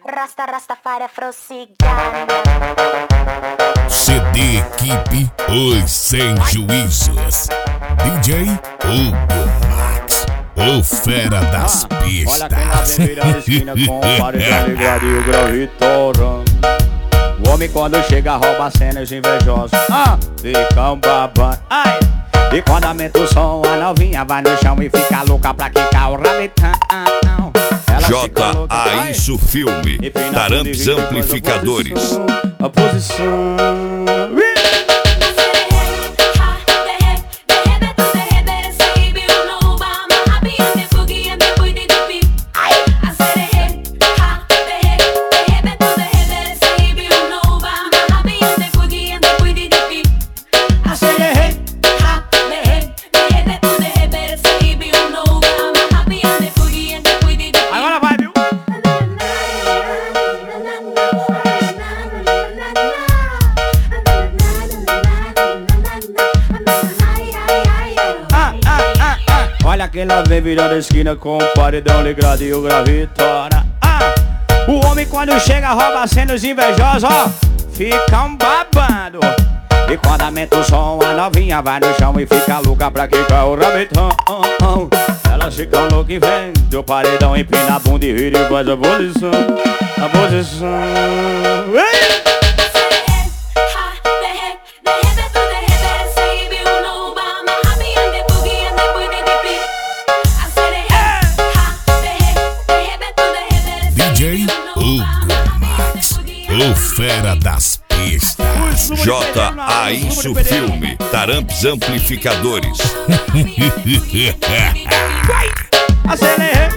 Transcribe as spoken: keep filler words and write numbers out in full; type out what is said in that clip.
Rasta, Rastafari, Frociga. C D Equipe Os Sem Juízos. D J Hugo Max, o fera das pistas. Olha quem lá vem virando esquina com o paredão ligado e o grave torando. O homem quando chega rouba cenas invejosos. Ah, ficam babando. Ai. E quando aumenta o som, a novinha vai no chão e fica louca pra quicar o rabetão. J A Isso Filme, Taramps Amplificadores. A posição. Olha quem lá vem virando a esquina com o paredão ligado e o grave tora. Ah, o homem quando chega rouba cenas invejosos, ó, ficam babando. E quando aumenta o som, a novinha vai no chão e fica louca pra quicar o rabetão. Elas ficam loucas e vem do paredão, empina a bunda e vira e faz a posição. A posição. Ei! D J Hugo Max, o fera das pistas. J A Isso Filme, Taramps Amplificadores. Acelerei.